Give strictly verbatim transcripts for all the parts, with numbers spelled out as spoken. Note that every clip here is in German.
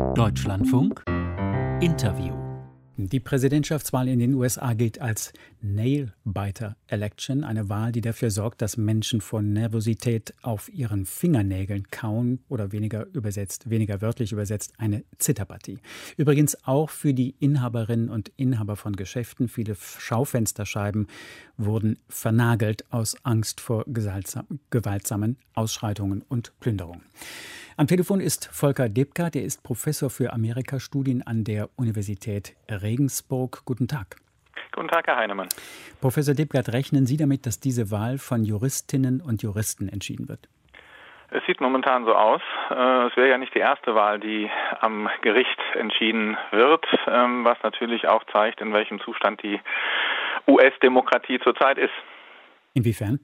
Deutschlandfunk Interview. Die Präsidentschaftswahl in den U S A gilt als Nail-Biter-Election, eine Wahl, die dafür sorgt, dass Menschen vor Nervosität auf ihren Fingernägeln kauen oder weniger übersetzt, weniger wörtlich übersetzt, eine Zitterpartie. Übrigens auch für die Inhaberinnen und Inhaber von Geschäften. Viele Schaufensterscheiben wurden vernagelt aus Angst vor gewaltsamen Ausschreitungen und Plünderungen. Am Telefon ist Volker Debgat, er ist Professor für Amerikastudien an der Universität Regensburg. Guten Tag. Guten Tag, Herr Heinemann. Professor Debgat, rechnen Sie damit, dass diese Wahl von Juristinnen und Juristen entschieden wird? Es sieht momentan so aus. Es wäre ja nicht die erste Wahl, die am Gericht entschieden wird, was natürlich auch zeigt, in welchem Zustand die U S-Demokratie zurzeit ist. Inwiefern?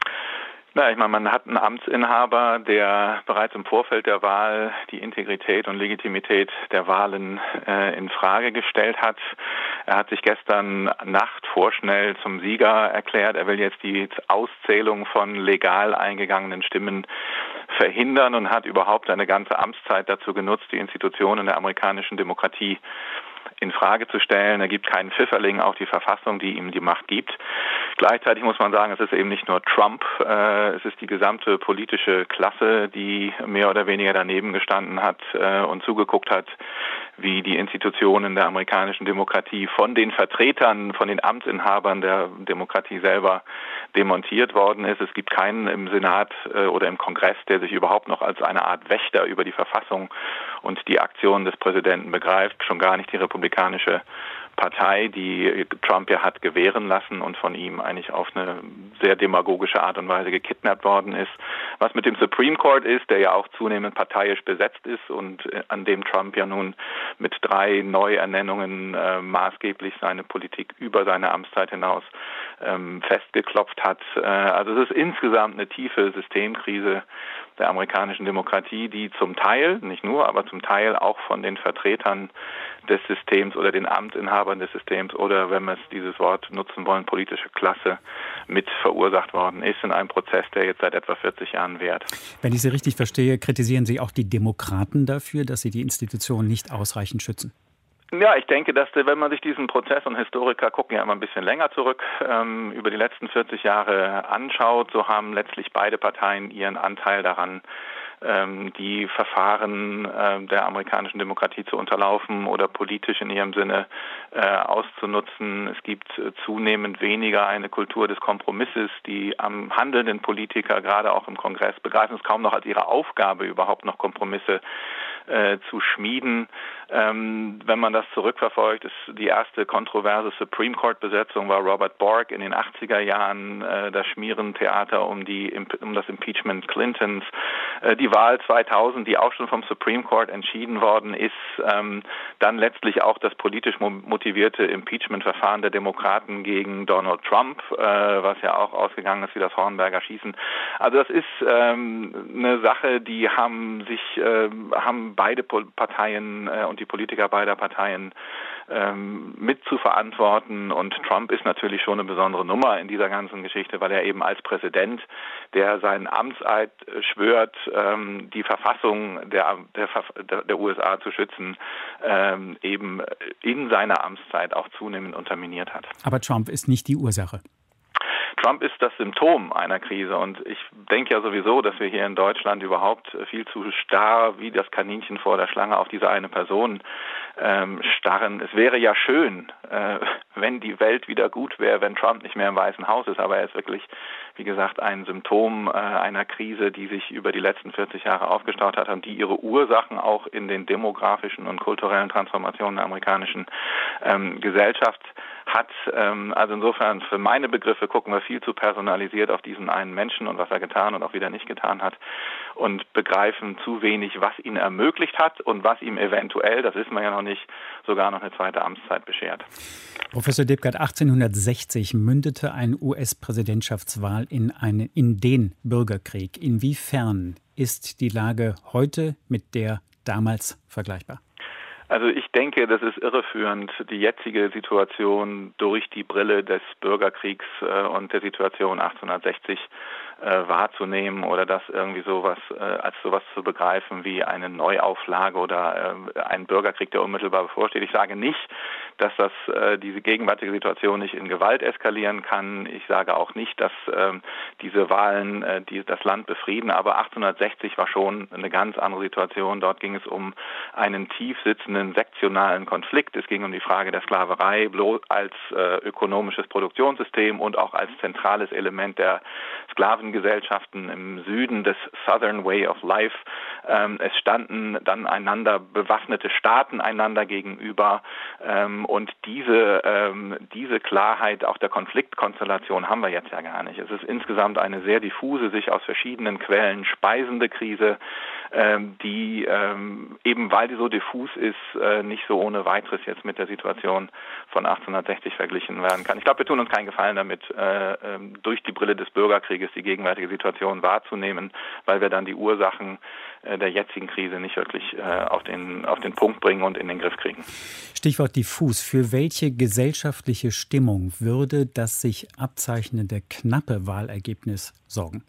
Na, ich meine, man hat einen Amtsinhaber, der bereits im Vorfeld der Wahl die Integrität und Legitimität der Wahlen äh, in Frage gestellt hat. Er hat sich gestern Nacht vorschnell zum Sieger erklärt. Er will jetzt die Auszählung von legal eingegangenen Stimmen verhindern und hat überhaupt seine ganze Amtszeit dazu genutzt, die Institutionen der amerikanischen Demokratie in Frage zu stellen. Er gibt keinen Pfifferling auf die Verfassung, die ihm die Macht gibt. Gleichzeitig muss man sagen, es ist eben nicht nur Trump, äh, es ist die gesamte politische Klasse, die mehr oder weniger daneben gestanden hat äh, und zugeguckt hat, wie die Institutionen der amerikanischen Demokratie von den Vertretern, von den Amtsinhabern der Demokratie selber demontiert worden ist. Es gibt keinen im Senat äh, oder im Kongress, der sich überhaupt noch als eine Art Wächter über die Verfassung und die Aktionen des Präsidenten begreift, schon gar nicht die Republikanische Partei, die Trump ja hat gewähren lassen und von ihm eigentlich auf eine sehr demagogische Art und Weise gekidnappt worden ist. Was mit dem Supreme Court ist, der ja auch zunehmend parteiisch besetzt ist und an dem Trump ja nun mit drei Neuernennungen äh, maßgeblich seine Politik über seine Amtszeit hinaus ähm, festgeklopft hat. Äh, also es ist insgesamt eine tiefe Systemkrise der amerikanischen Demokratie, die zum Teil, nicht nur, aber zum Teil auch von den Vertretern des Systems oder den Amtsinhabern des Systems oder, wenn wir es dieses Wort nutzen wollen, politische Klasse mit verursacht worden ist in einem Prozess, der jetzt seit etwa vierzig Jahren währt. Wenn ich Sie richtig verstehe, kritisieren Sie auch die Demokraten dafür, dass sie die Institutionen nicht ausreichend schützen? Ja, ich denke, dass wenn man sich diesen Prozess, und Historiker gucken ja immer ein bisschen länger zurück, ähm, über die letzten vierzig Jahre anschaut, so haben letztlich beide Parteien ihren Anteil daran, ähm, die Verfahren äh, der amerikanischen Demokratie zu unterlaufen oder politisch in ihrem Sinne äh, auszunutzen. Es gibt äh, zunehmend weniger eine Kultur des Kompromisses. Die am handelnden Politiker, gerade auch im Kongress, begreifen es kaum noch als ihre Aufgabe, überhaupt noch Kompromisse äh, zu schmieden. Ähm, wenn man das zurückverfolgt, ist die erste kontroverse Supreme Court Besetzung war Robert Bork in den achtziger Jahren, äh, das Schmierentheater um die um das Impeachment Clintons, äh, die Wahl zweitausend, die auch schon vom Supreme Court entschieden worden ist, ähm, dann letztlich auch das politisch motivierte Impeachment-Verfahren der Demokraten gegen Donald Trump, äh, was ja auch ausgegangen ist wie das Hornberger Schießen. Also das ist ähm, eine Sache, die haben sich äh, haben beide Parteien äh, und die Politiker beider Parteien ähm, mit zu verantworten, und Trump ist natürlich schon eine besondere Nummer in dieser ganzen Geschichte, weil er eben als Präsident, der seinen Amtseid schwört, ähm, die Verfassung der, der, der U S A zu schützen, ähm, eben in seiner Amtszeit auch zunehmend unterminiert hat. Aber Trump ist nicht die Ursache. Trump ist das Symptom einer Krise, und ich denke ja sowieso, dass wir hier in Deutschland überhaupt viel zu starr wie das Kaninchen vor der Schlange auf diese eine Person ähm, starren. Es wäre ja schön, äh, wenn die Welt wieder gut wäre, wenn Trump nicht mehr im Weißen Haus ist, aber er ist wirklich, wie gesagt, ein Symptom äh, einer Krise, die sich über die letzten vierzig Jahre aufgestaut hat und die ihre Ursachen auch in den demografischen und kulturellen Transformationen der amerikanischen ähm, Gesellschaft hat. Ähm, also insofern, für meine Begriffe gucken wir viel zu personalisiert auf diesen einen Menschen und was er getan und auch wieder nicht getan hat und begreifen zu wenig, was ihn ermöglicht hat und was ihm eventuell, das wissen wir ja noch nicht, sogar noch eine zweite Amtszeit beschert. Professor Debgat, achtzehnhundertsechzig mündete eine U S-Präsidentschaftswahl in, eine, in den Bürgerkrieg. Inwiefern ist die Lage heute mit der damals vergleichbar? Also ich denke, das ist irreführend, die jetzige Situation durch die Brille des Bürgerkriegs äh, und der Situation achtzehnhundertsechzig äh, wahrzunehmen oder das irgendwie sowas äh, als sowas zu begreifen wie eine Neuauflage oder äh, ein Bürgerkrieg, der unmittelbar bevorsteht. Ich sage nicht, dass das äh, diese gegenwärtige Situation nicht in Gewalt eskalieren kann. Ich sage auch nicht, dass äh, diese Wahlen äh, die das Land befrieden, aber achtzehnhundertsechzig war schon eine ganz andere Situation. Dort ging es um einen tief sitzenden sektionalen Konflikt. Es ging um die Frage der Sklaverei bloß als äh, ökonomisches Produktionssystem und auch als zentrales Element der Sklavengesellschaften im Süden des Southern Way of Life. Ähm, es standen dann einander bewaffnete Staaten einander gegenüber ähm, und diese, ähm, diese Klarheit auch der Konfliktkonstellation haben wir jetzt ja gar nicht. Es ist insgesamt eine sehr diffuse, sich aus verschiedenen Quellen speisende Krise, ähm, die ähm, eben weil die so diffus ist, äh, nicht so ohne weiteres jetzt mit der Situation von achtzehnhundertsechzig verglichen werden kann. Ich glaube, wir tun uns keinen Gefallen damit, äh, ähm, durch die Brille des Bürgerkrieges die gegenwärtige Situation wahrzunehmen, weil wir dann die Ursachen äh, der jetzigen Krise nicht wirklich äh, auf den, auf den Punkt bringen und in den Griff kriegen. Stichwort diffus. Für welche gesellschaftliche Stimmung würde das sich abzeichnende knappe Wahlergebnis sorgen?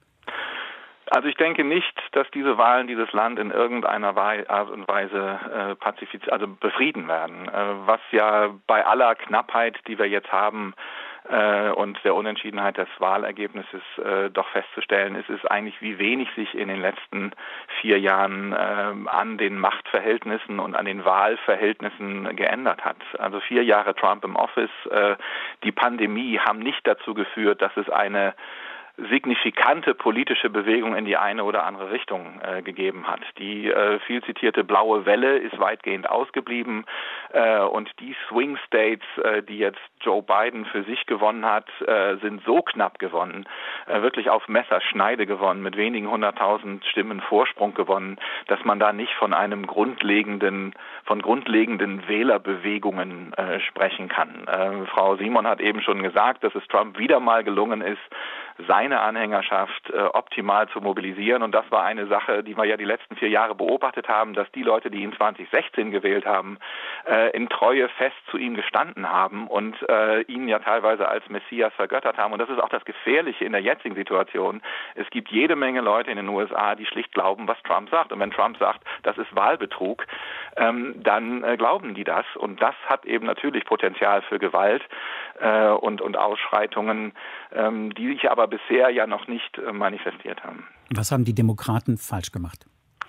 Also ich denke nicht, dass diese Wahlen dieses Land in irgendeiner Art und Weise äh, pazifiz- also befrieden werden. Äh, was ja bei aller Knappheit, die wir jetzt haben, äh, und der Unentschiedenheit des Wahlergebnisses äh, doch festzustellen ist, ist eigentlich, wie wenig sich in den letzten vier Jahren äh, an den Machtverhältnissen und an den Wahlverhältnissen geändert hat. Also vier Jahre Trump im Office, äh, die Pandemie haben nicht dazu geführt, dass es eine signifikante politische Bewegung in die eine oder andere Richtung äh, gegeben hat. Die äh, viel zitierte blaue Welle ist weitgehend ausgeblieben äh, und die Swing States, äh, die jetzt Joe Biden für sich gewonnen hat, äh, sind so knapp gewonnen, äh, wirklich auf Messerschneide gewonnen, mit wenigen hunderttausend Stimmen Vorsprung gewonnen, dass man da nicht von einem grundlegenden, von grundlegenden Wählerbewegungen äh, sprechen kann. Äh, Frau Simon hat eben schon gesagt, dass es Trump wieder mal gelungen ist, seine Anhängerschaft äh, optimal zu mobilisieren. Und das war eine Sache, die wir ja die letzten vier Jahre beobachtet haben, dass die Leute, die ihn zwanzig sechzehn gewählt haben, äh, in Treue fest zu ihm gestanden haben und äh, ihn ja teilweise als Messias vergöttert haben. Und das ist auch das Gefährliche in der jetzigen Situation. Es gibt jede Menge Leute in den U S A, die schlicht glauben, was Trump sagt. Und wenn Trump sagt, das ist Wahlbetrug, ähm, dann äh, glauben die das. Und das hat eben natürlich Potenzial für Gewalt äh, und, und Ausschreitungen, ähm, die sich aber bisher ja noch nicht äh, manifestiert haben. Was haben die Demokraten falsch gemacht?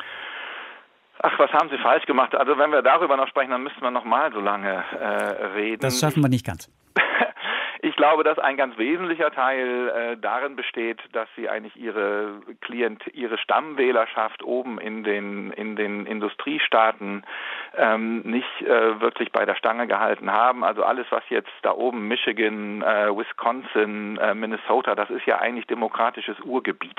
Ach, was haben sie falsch gemacht? Also wenn wir darüber noch sprechen, dann müssten wir noch mal so lange äh, reden. Das schaffen wir nicht ganz. Ich glaube, dass ein ganz wesentlicher Teil äh, darin besteht, dass sie eigentlich ihre Klient, ihre Stammwählerschaft oben in den in den Industriestaaten ähm, nicht äh, wirklich bei der Stange gehalten haben. Also alles, was jetzt da oben Michigan, äh, Wisconsin, äh, Minnesota, das ist ja eigentlich demokratisches Urgebiet.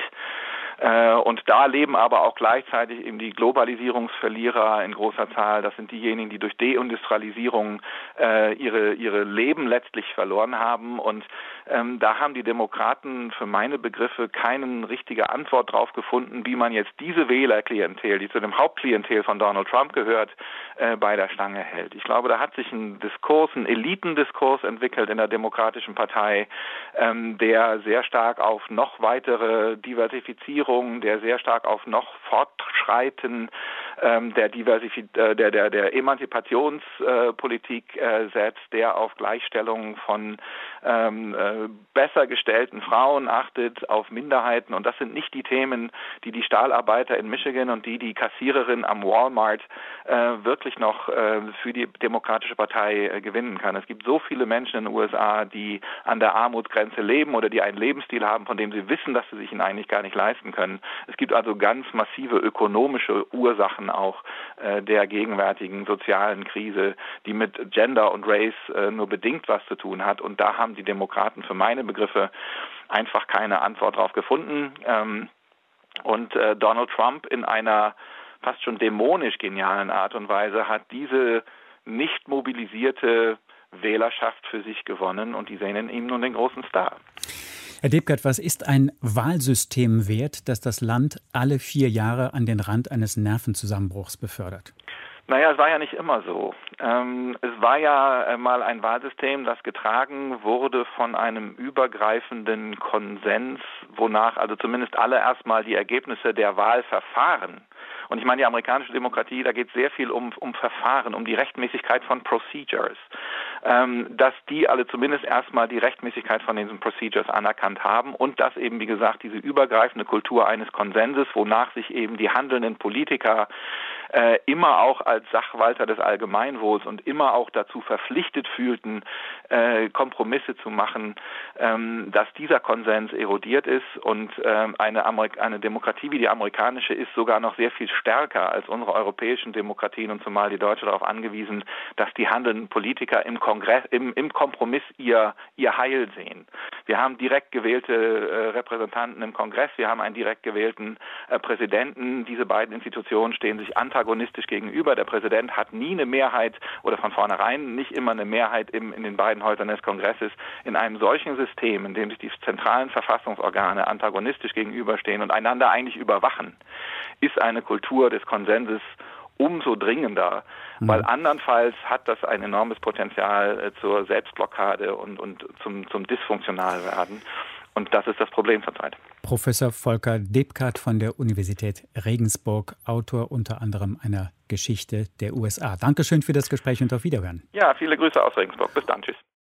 Und da leben aber auch gleichzeitig eben die Globalisierungsverlierer in großer Zahl. Das sind diejenigen, die durch Deindustrialisierung äh, ihre ihre Leben letztlich verloren haben. Und ähm, da haben die Demokraten für meine Begriffe keine richtige Antwort drauf gefunden, wie man jetzt diese Wählerklientel, die zu dem Hauptklientel von Donald Trump gehört, äh, bei der Stange hält. Ich glaube, da hat sich ein Diskurs, ein Elitendiskurs entwickelt in der Demokratischen Partei, ähm, der sehr stark auf noch weitere Diversifizierung, der sehr stark auf noch Fortschreiten ähm, der, Diversif- äh, der, der, der Emanzipationspolitik äh, setzt, der auf Gleichstellung von ähm, äh, besser gestellten Frauen achtet, auf Minderheiten. Und das sind nicht die Themen, die die Stahlarbeiter in Michigan und die die Kassiererin am Walmart äh, wirklich noch äh, für die Demokratische Partei äh, gewinnen kann. Es gibt so viele Menschen in den U S A, die an der Armutsgrenze leben oder die einen Lebensstil haben, von dem sie wissen, dass sie sich ihn eigentlich gar nicht leisten können. Es gibt also ganz massive ökonomische Ursachen auch äh, der gegenwärtigen sozialen Krise, die mit Gender und Race äh, nur bedingt was zu tun hat. Und da haben die Demokraten für meine Begriffe einfach keine Antwort drauf gefunden. Ähm, und äh, Donald Trump in einer fast schon dämonisch genialen Art und Weise hat diese nicht mobilisierte Wählerschaft für sich gewonnen und die sehen in ihm nun den großen Star. Herr Debkert, was ist ein Wahlsystem wert, das das Land alle vier Jahre an den Rand eines Nervenzusammenbruchs befördert? Naja, es war ja nicht immer so. Ähm, es war ja mal ein Wahlsystem, das getragen wurde von einem übergreifenden Konsens, wonach also zumindest alle erstmal die Ergebnisse der Wahlverfahren, und ich meine die amerikanische Demokratie, da geht es sehr viel um, um Verfahren, um die Rechtmäßigkeit von Procedures, ähm, dass die alle zumindest erstmal die Rechtmäßigkeit von diesen Procedures anerkannt haben und dass eben, wie gesagt, diese übergreifende Kultur eines Konsenses, wonach sich eben die handelnden Politiker äh, immer auch als Sachwalter des Allgemeinwohls und immer auch dazu verpflichtet fühlten, äh, Kompromisse zu machen, ähm, dass dieser Konsens erodiert ist und ähm, eine, Amerik- eine Demokratie wie die amerikanische ist sogar noch sehr viel stärker als unsere europäischen Demokratien und zumal die deutsche darauf angewiesen, dass die handelnden Politiker im Kongress, im, im Kompromiss ihr, ihr Heil sehen. Wir haben direkt gewählte äh, Repräsentanten im Kongress, wir haben einen direkt gewählten äh, Präsidenten. Diese beiden Institutionen stehen sich antagonistisch gegenüber. Der Präsident hat nie eine Mehrheit oder von vornherein nicht immer eine Mehrheit im, in den beiden Häusern des Kongresses. In einem solchen System, in dem sich die zentralen Verfassungsorgane antagonistisch gegenüberstehen und einander eigentlich überwachen, ist eine Kultur des Konsenses umso dringender, mhm. weil andernfalls hat das ein enormes Potenzial äh, zur Selbstblockade und, und zum, zum Dysfunktionalwerden. Und das ist das Problem zurzeit. Professor Volker Debkat von der Universität Regensburg, Autor unter anderem einer Geschichte der U S A. Dankeschön für das Gespräch und auf Wiederhören. Ja, viele Grüße aus Regensburg. Bis dann. Tschüss.